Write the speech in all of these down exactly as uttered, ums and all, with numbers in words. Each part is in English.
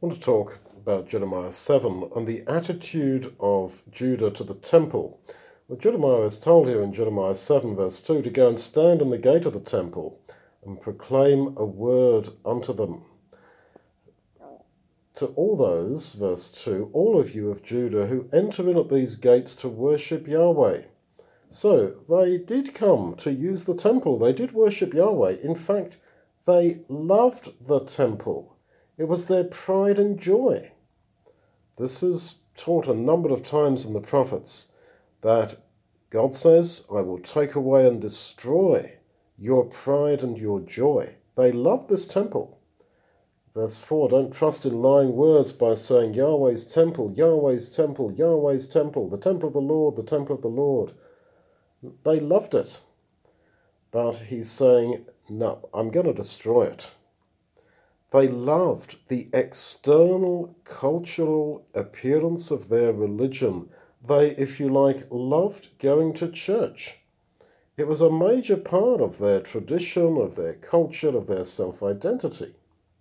want to talk about Jeremiah seven and the attitude of Judah to the temple. Well, Jeremiah is told here in Jeremiah seven verse two to go and stand in the gate of the temple and proclaim a word unto them. To all those, verse two, all of you of Judah who enter in at these gates to worship Yahweh. So they did come to use the temple. They did worship Yahweh. In fact, they loved the temple. It was their pride and joy. This is taught a number of times in the prophets, that God says, I will take away and destroy your pride and your joy. They love this temple. Verse four, don't trust in lying words by saying Yahweh's temple, Yahweh's temple, Yahweh's temple, the temple of the Lord, the temple of the Lord. They loved it. But he's saying, no, I'm going to destroy it. They loved the external cultural appearance of their religion. They, if you like, loved going to church. It was a major part of their tradition, of their culture, of their self-identity.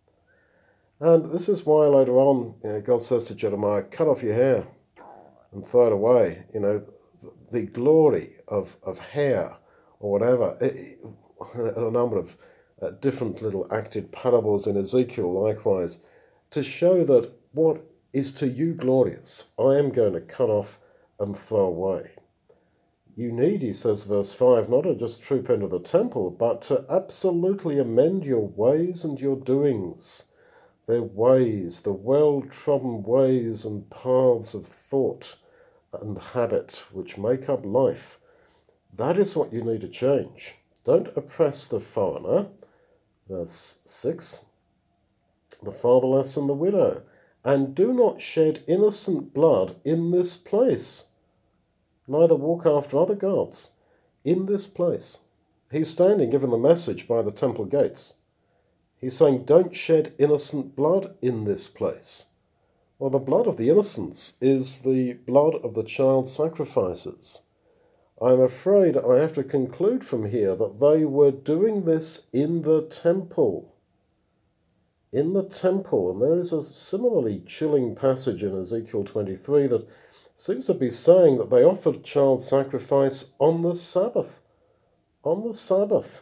And this is why later on, you know, God says to Jeremiah, cut off your hair and throw it away. You know, the glory of, of hair or whatever. It, a number of uh, different little acted parables in Ezekiel likewise, to show that what is to you glorious, I am going to cut off and throw away. You need, he says, verse five, not to just troop into the temple, but to absolutely amend your ways and your doings. Their ways, the well-trodden ways and paths of thought and habit which make up life. That is what you need to change. Don't oppress the foreigner. Verse six, the fatherless and the widow. And do not shed innocent blood in this place. Neither walk after other gods in this place. He's standing giving the message by the temple gates. He's saying, don't shed innocent blood in this place. Well, the blood of the innocents is the blood of the child sacrifices. I'm afraid I have to conclude from here that they were doing this in the temple. In the temple, and there is a similarly chilling passage in Ezekiel twenty-three that seems to be saying that they offered child sacrifice on the Sabbath. On the Sabbath.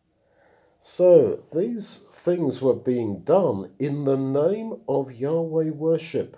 So these things were being done in the name of Yahweh worship.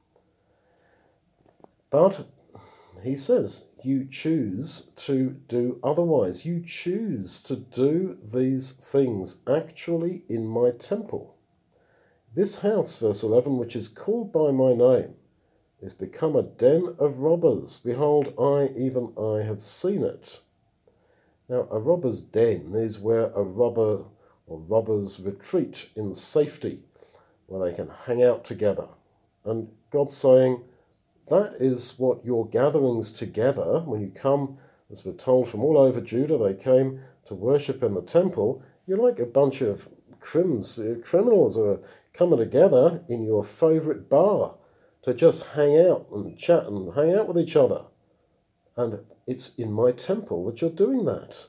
But he says, you choose to do otherwise. You choose to do these things actually in my temple. This house, verse eleven, which is called by my name, is become a den of robbers. Behold, I, even I, have seen it. Now, a robber's den is where a robber or robbers retreat in safety, where they can hang out together. And God's saying, that is what your gatherings together, when you come, as we're told from all over Judah, they came to worship in the temple. You're like a bunch of crims, criminals who are coming together in your favourite bar to just hang out and chat and hang out with each other. And it's in my temple that you're doing that.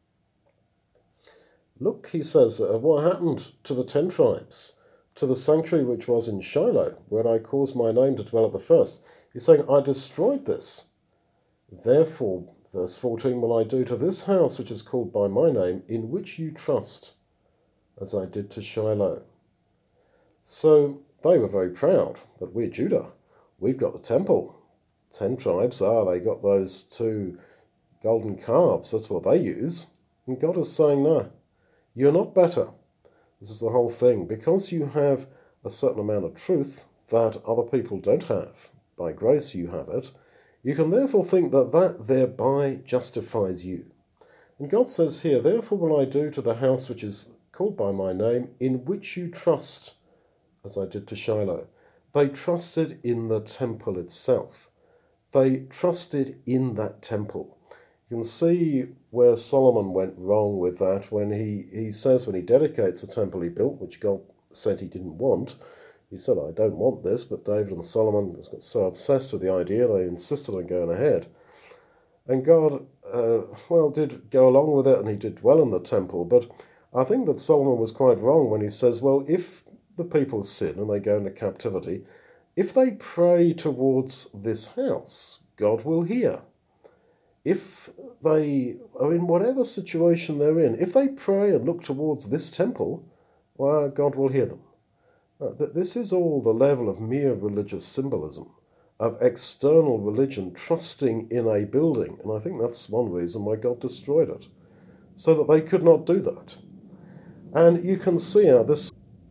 Look, he says, uh, what happened to the ten tribes, to the sanctuary which was in Shiloh, where I caused my name to dwell at the first. He's saying, I destroyed this. Therefore, verse fourteen, will I do to this house which is called by my name, in which you trust, as I did to Shiloh. So they were very proud that we're Judah. We've got the temple. Ten tribes, ah, they got those two golden calves. That's what they use. And God is saying, no, you're not better. This is the whole thing. Because you have a certain amount of truth that other people don't have, by grace you have it, you can therefore think that that thereby justifies you. And God says here, therefore will I do to the house which is called by my name, in which you trust, as I did to Shiloh. They trusted in the temple itself. They trusted in that temple. You can see where Solomon went wrong with that when he, he says when he dedicates the temple he built, which God said he didn't want. He said, I don't want this, but David and Solomon got so obsessed with the idea, they insisted on going ahead. And God, uh, well, did go along with it, and he did dwell in the temple. But I think that Solomon was quite wrong when he says, well, if the people sin and they go into captivity, if they pray towards this house, God will hear. If they are in whatever situation they're in, if they pray and look towards this temple, well, God will hear them. Uh, this is all the level of mere religious symbolism, of external religion trusting in a building. And I think that's one reason why God destroyed it, so that they could not do that. And you can see how this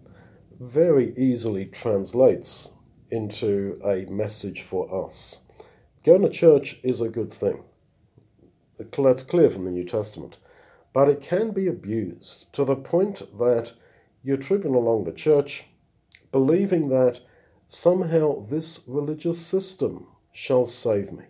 very easily translates into a message for us. Going to church is a good thing. That's clear from the New Testament. But it can be abused to the point that you're trooping along to church, believing that somehow this religious system shall save me.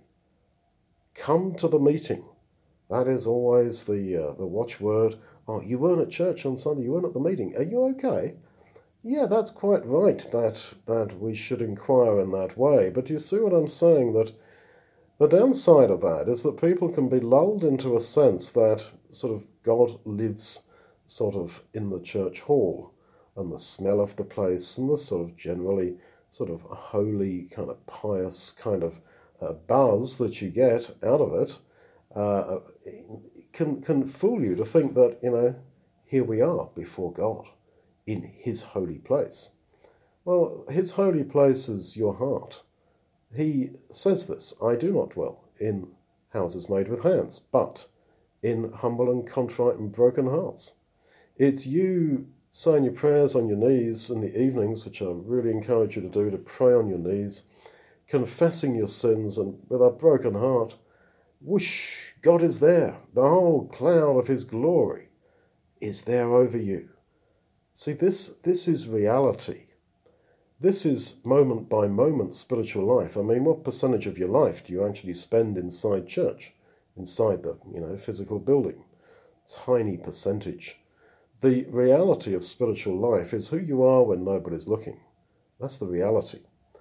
Come to the meeting. That is always the uh, the watchword. Oh, you weren't at church on Sunday, you weren't at the meeting. Are you okay? Yeah, that's quite right that, that we should inquire in that way. But you see what I'm saying? That the downside of that is that people can be lulled into a sense that sort of God lives sort of in the church hall, and the smell of the place and the sort of generally sort of holy, kind of pious kind of uh, buzz that you get out of it uh, can, can fool you to think that, you know, here we are before God in his holy place. Well, his holy place is your heart. He says this, I do not dwell in houses made with hands, but in humble and contrite and broken hearts. It's you saying your prayers on your knees in the evenings, which I really encourage you to do, to pray on your knees, confessing your sins, and with a broken heart, whoosh, God is there. The whole cloud of his glory is there over you. See, this, this is reality. This is moment by moment spiritual life. I mean, what percentage of your life do you actually spend inside church, inside the, you know, physical building? Tiny percentage. The reality of spiritual life is who you are when nobody's looking. That's the reality.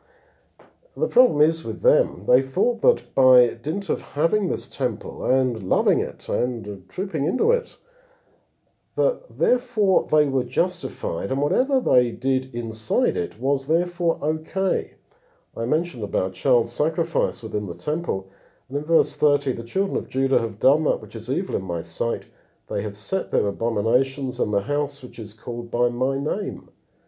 The problem is with them, they thought that by dint of having this temple and loving it and trooping into it, that therefore they were justified, and whatever they did inside it was therefore okay. I mentioned about child sacrifice within the temple, and in verse thirty, the children of Judah have done that which is evil in my sight. They have set their abominations in the house which is called by my name.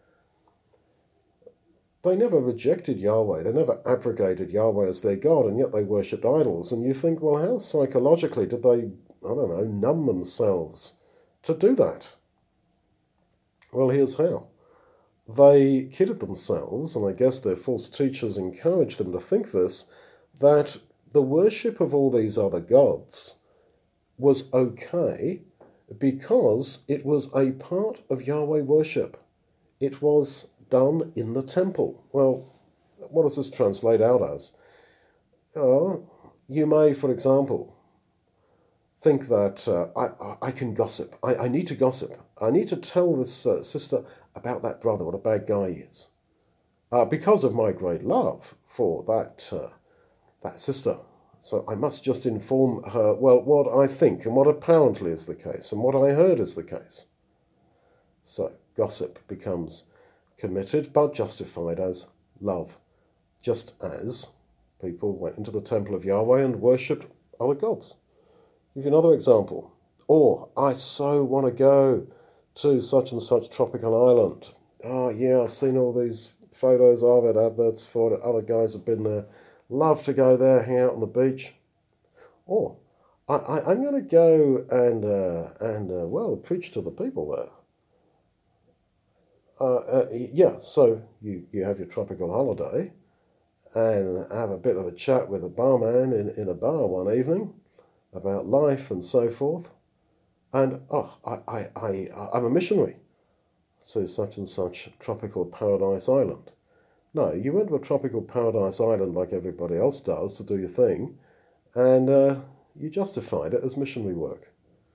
They never rejected Yahweh, they never abrogated Yahweh as their God, and yet they worshipped idols. And you think, well, how psychologically did they, I don't know, numb themselves to do that? Well, here's how. They kidded themselves, and I guess their false teachers encouraged them to think this, that the worship of all these other gods was okay because it was a part of Yahweh worship. It was done in the temple. Well, what does this translate out as? Oh, you may, for example, think that uh, I, I can gossip. I, I need to gossip. I need to tell this uh, sister about that brother, what a bad guy he is. Uh, because of my great love for that, uh, that sister. So I must just inform her, well, what I think and what apparently is the case and what I heard is the case. So gossip becomes committed but justified as love, just as people went into the temple of Yahweh and worshipped other gods. I'll give you another example. Or, I so want to go to such and such tropical island. Oh yeah, I've seen all these photos of it, adverts for it, other guys have been there. Love to go there, hang out on the beach. Or, I, I, I'm going to go and, uh, and uh, well, preach to the people there. Uh, uh, yeah, so you, you have your tropical holiday and have a bit of a chat with a barman in, in a bar one evening about life and so forth. And, oh, I, I, I, I'm a missionary to such and such tropical paradise island. No, you went to a tropical paradise island like everybody else does to do your thing, and uh, you justified it as missionary work.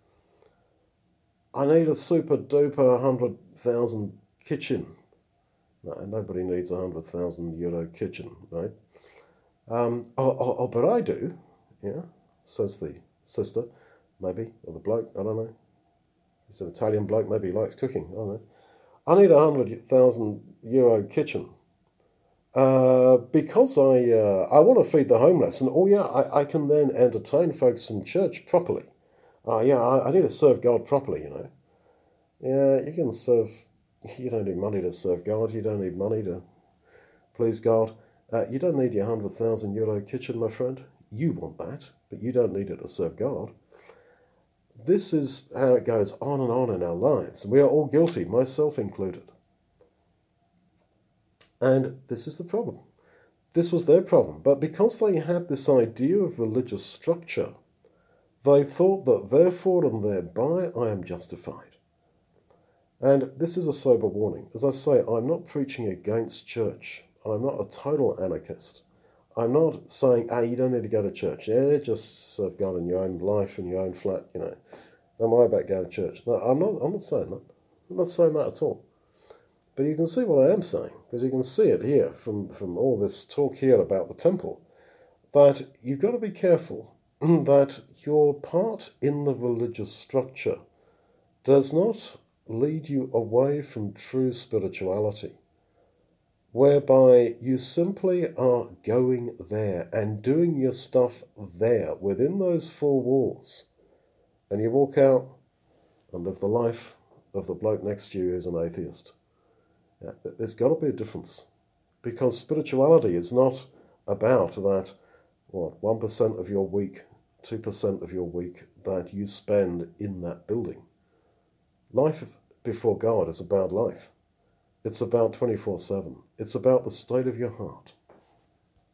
I need a super duper one hundred thousand kitchen. No, nobody needs a one hundred thousand euro kitchen, right? Um, oh, oh, oh, but I do, yeah, says the sister, maybe, or the bloke, I don't know. He's an Italian bloke, maybe he likes cooking, I don't know. I need a hundred thousand euro kitchen. Uh, because I uh, I want to feed the homeless, and oh yeah, I, I can then entertain folks from church properly. Uh, yeah, I, I need to serve God properly, you know. Yeah, you can serve, you don't need money to serve God, you don't need money to please God. Uh, you don't need your one hundred thousand euro kitchen, my friend. You want that, but you don't need it to serve God. This is how it goes on and on in our lives. We are all guilty, myself included. And this is the problem. This was their problem. But because they had this idea of religious structure, they thought that therefore and thereby I am justified. And this is a sober warning. As I say, I'm not preaching against church. I'm not a total anarchist. I'm not saying, ah, you don't need to go to church. Yeah, just serve God in your own life, in your own flat, you know. Don't worry about going to church. No, I'm not, I'm not saying that. I'm not saying that at all. But you can see what I am saying, because you can see it here from, from all this talk here about the temple, that you've got to be careful that your part in the religious structure does not lead you away from true spirituality, whereby you simply are going there and doing your stuff there within those four walls, and you walk out and live the life of the bloke next to you who's an atheist. Yeah, there's got to be a difference, because spirituality is not about that, what, one percent of your week, two percent of your week that you spend in that building. Life before God is about life. It's about twenty-four seven. It's about the state of your heart.